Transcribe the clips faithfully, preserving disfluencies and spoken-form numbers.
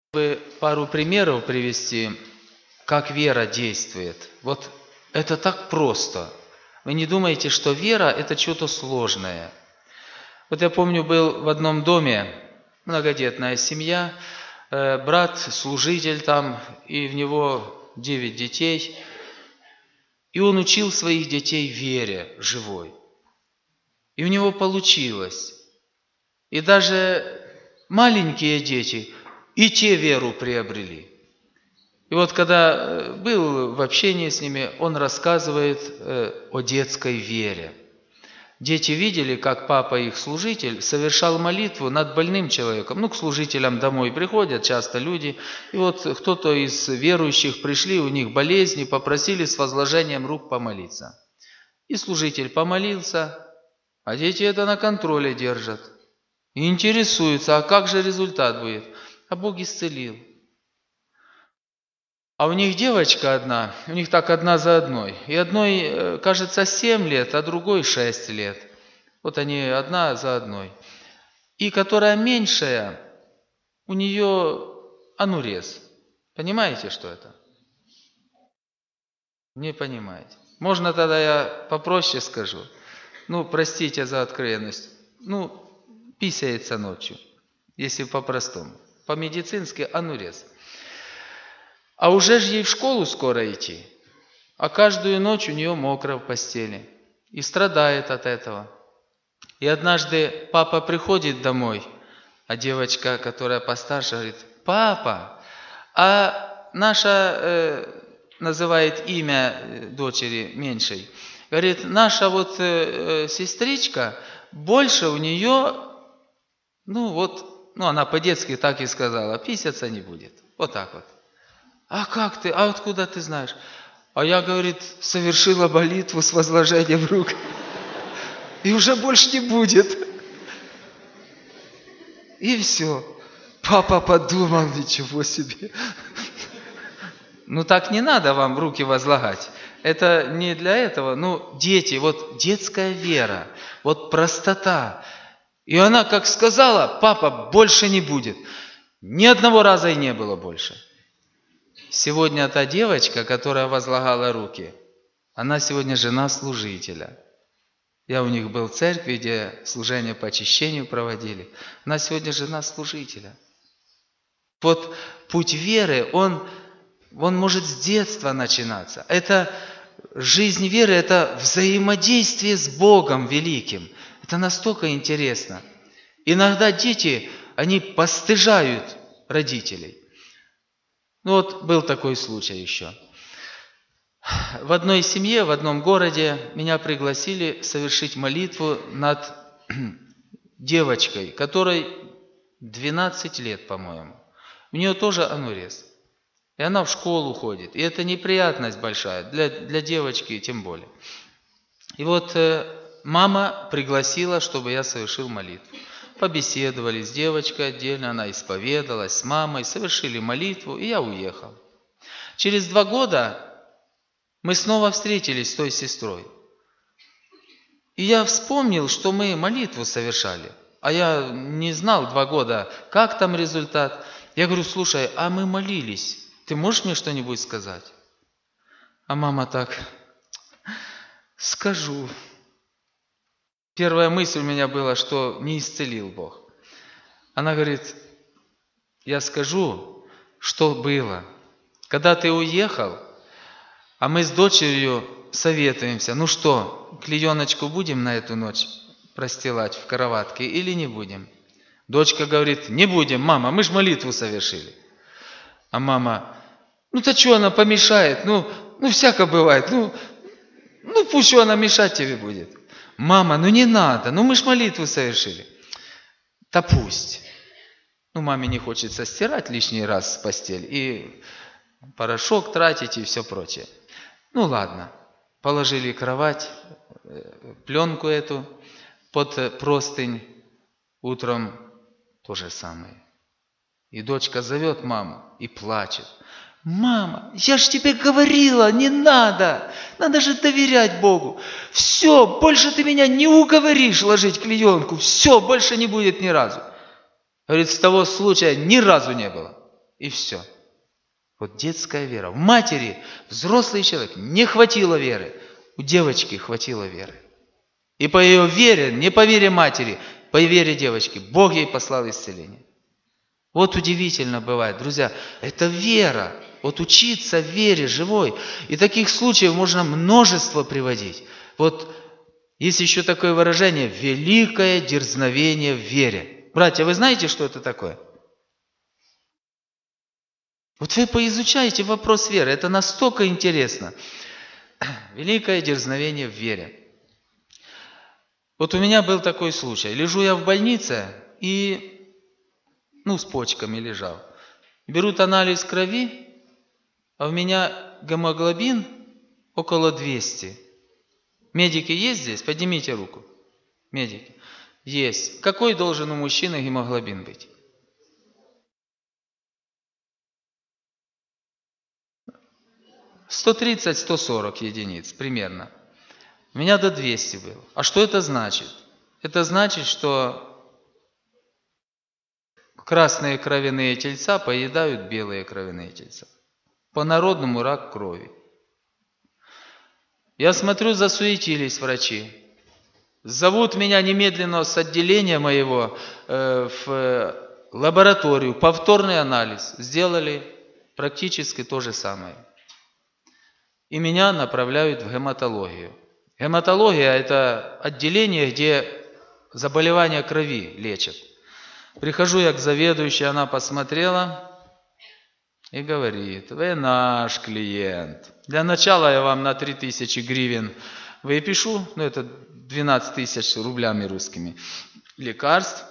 бы пару примеров привести, как вера действует. Вот это так просто. Вы не думаете, что вера – это что-то сложное. Вот я помню, был в одном доме, многодетная семья, брат, служитель там, и в него девять детей. И он учил своих детей вере живой. И у него получилось. И даже маленькие дети и те веру приобрели. И вот когда был в общении с ними, он рассказывает о детской вере. Дети видели, как папа их служитель совершал молитву над больным человеком. Ну, к служителям домой приходят часто люди. И вот кто-то из верующих пришли, у них болезни, попросили с возложением рук помолиться. И служитель помолился, а дети это на контроле держат. И интересуются, а как же результат будет? А Бог исцелил. А у них девочка одна, у них так одна за одной. И одной, кажется, семь лет, а другой шесть лет. Вот они одна за одной. И которая меньшая, у нее анурез. Понимаете, что это? Не понимаете. Можно тогда я попроще скажу? Ну, простите за откровенность. Ну, писается ночью, если по-простому. По-медицински анурез. А уже же ей в школу скоро идти. А каждую ночь у нее мокро в постели. И страдает от этого. И однажды папа приходит домой, а девочка, которая постарше, говорит: папа, а наша, э, называет имя дочери меньшей, говорит, наша вот э, сестричка, больше у нее, ну вот, ну она по-детски так и сказала, писаться не будет. Вот так вот. А как ты? А откуда ты знаешь? А я, говорит, совершила молитву с возложением рук. И уже больше не будет. И все. Папа подумал, ничего себе. Ну так не надо вам руки возлагать. Это не для этого. Ну, дети, вот детская вера, вот простота. И она как сказала, папа, больше не будет. Ни одного раза и не было больше. Сегодня та девочка, которая возлагала руки, она сегодня жена служителя. Я у них был в церкви, где служение по очищению проводили. Она сегодня жена служителя. Вот путь веры, он, он может с детства начинаться. Это жизнь веры, это взаимодействие с Богом великим. Это настолько интересно. Иногда дети, они постыжают родителей. Ну вот был такой случай еще. В одной семье, в одном городе меня пригласили совершить молитву над девочкой, которой двенадцать лет, по-моему. У нее тоже анурез. И она в школу ходит. И это неприятность большая, для, для девочки тем более. И вот э, мама пригласила, чтобы я совершил молитву. Побеседовали с девочкой отдельно, она исповедалась с мамой, совершили молитву, и я уехал. Через два года мы снова встретились с той сестрой. И я вспомнил, что мы молитву совершали. А я не знал два года, как там результат. Я говорю, слушай, а мы молились. Ты можешь мне что-нибудь сказать? А мама так, скажу. Первая мысль у меня была, что не исцелил Бог. Она говорит, я скажу, что было. Когда ты уехал, а мы с дочерью советуемся, ну что, клееночку будем на эту ночь простилать в кроватке или не будем? Дочка говорит, не будем, мама, мы ж молитву совершили. А мама, ну-то что она помешает? Ну, ну всяко бывает, ну, ну пусть она мешать тебе будет. Мама, ну не надо, ну мы ж молитву совершили. Да пусть. Ну маме не хочется стирать лишний раз постель и порошок тратить и все прочее. Ну ладно, положили кровать, пленку эту под простынь, утром то же самое. И дочка зовет маму и плачет. Мама, я же тебе говорила, не надо, надо же доверять Богу. Все, больше ты меня не уговоришь ложить клеенку, все, больше не будет ни разу. Говорит, с того случая ни разу не было. И все. Вот детская вера. В матери взрослый человек не хватило веры. У девочки хватило веры. И по ее вере, не по вере матери, по вере девочки, Бог ей послал исцеление. Вот удивительно бывает, друзья. Это вера. Вот учиться вере живой. И таких случаев можно множество приводить. Вот есть еще такое выражение «великое дерзновение в вере». Братья, вы знаете, что это такое? Вот вы поизучаете вопрос веры. Это настолько интересно. Великое дерзновение в вере. Вот у меня был такой случай. Лежу я в больнице и, ну, с почками лежал. Берут анализ крови, а у меня гемоглобин около двухсот. Медики есть здесь? Поднимите руку. Медики. Есть. Какой должен у мужчины гемоглобин быть? сто тридцать - сто сорок единиц примерно. У меня до двухсот было. А что это значит? Это значит, что красные кровяные тельца поедают белые кровяные тельца. По-народному рак крови. Я смотрю, засуетились врачи. Зовут меня немедленно с отделения моего э, в лабораторию, повторный анализ. Сделали практически то же самое. И меня направляют в гематологию. Гематология – это отделение, где заболевания крови лечат. Прихожу я к заведующей, она посмотрела и говорит: вы наш клиент. Для начала я вам на три тысячи гривен выпишу, ну это двенадцать тысяч рублями русскими, лекарств.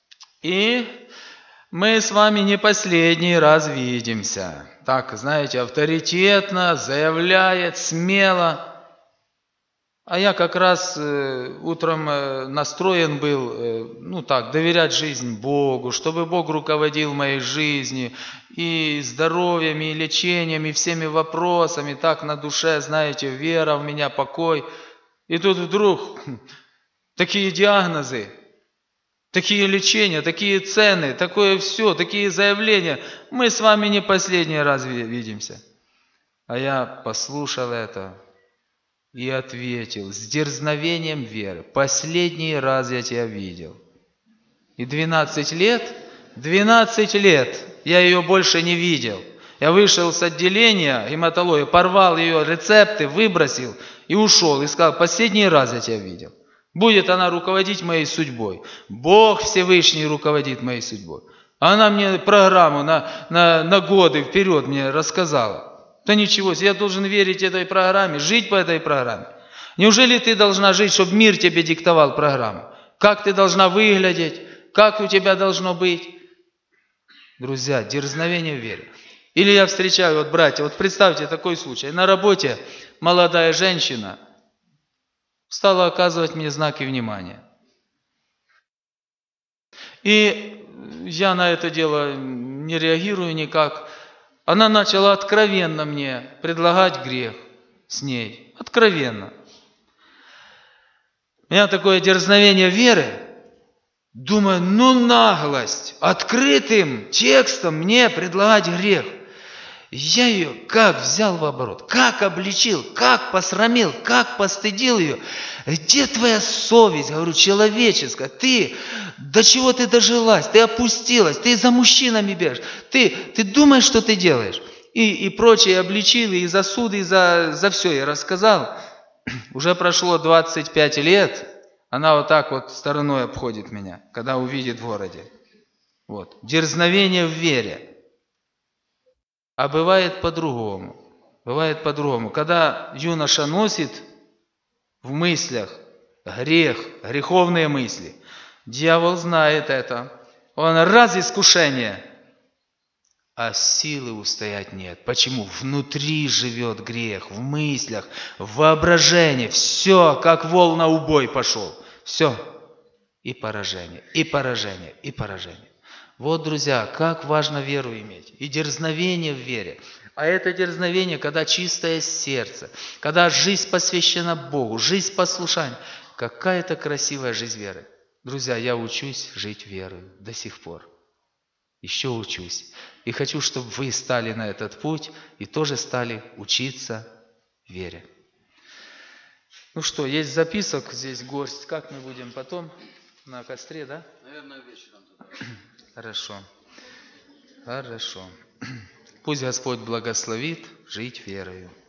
И мы с вами не последний раз видимся. Так, знаете, авторитетно, заявляет, смело. А я как раз э, утром э, настроен был, э, ну так, доверять жизнь Богу, чтобы Бог руководил моей жизнью и здоровьем, и лечением, и всеми вопросами. Так на душе, знаете, вера в меня, покой. И тут вдруг такие диагнозы, такие лечения, такие цены, такое все, такие заявления. Мы с вами не последний раз видимся. А я послушал это и ответил с дерзновением веры: последний раз я тебя видел. И двенадцать лет, двенадцать лет я ее больше не видел. Я вышел с отделения гематологии, порвал ее рецепты, выбросил и ушел. И сказал: последний раз я тебя видел. Будет она руководить моей судьбой. Бог Всевышний руководит моей судьбой. Она мне программу на, на, на годы вперед мне рассказала. Да ничего, я должен верить этой программе, жить по этой программе. Неужели ты должна жить, чтобы мир тебе диктовал программу? Как ты должна выглядеть? Как у тебя должно быть? Друзья, дерзновение в вере. Или я встречаю, вот братья, вот представьте такой случай. На работе молодая женщина стала оказывать мне знаки внимания. И я на это дело не реагирую никак. Она начала откровенно мне предлагать грех с ней. Откровенно. У меня такое дерзновение веры. Думаю, ну наглость. Открытым текстом мне предлагать грех. Я ее как взял в оборот, как обличил, как посрамил, как постыдил ее. Где твоя совесть, говорю, человеческая? Ты, до чего ты дожилась? Ты опустилась, ты за мужчинами бежишь. Ты, ты думаешь, что ты делаешь? И, и прочее обличил, и за суды, и за, за все я рассказал. Уже прошло двадцать пять лет, она вот так вот стороной обходит меня, когда увидит в городе. Вот. Дерзновение в вере. А бывает по-другому. Бывает по-другому. Когда юноша носит в мыслях грех, греховные мысли, дьявол знает это. Он раз искушение, а силы устоять нет. Почему? Внутри живет грех, в мыслях, в воображении. Все, как вол на убой пошел. Все. И поражение, и поражение, и поражение. Вот, друзья, как важно веру иметь и дерзновение в вере. А это дерзновение, когда чистое сердце, когда жизнь посвящена Богу, жизнь послушания. Какая-то красивая жизнь веры. Друзья, я учусь жить верой до сих пор. еще учусь. И хочу, чтобы вы стали на этот путь и тоже стали учиться вере. Ну что, есть записок здесь горсть. Как мы будем потом? На костре, да? Наверное, вечером. Хорошо. Хорошо. Пусть Господь благословит жить верою.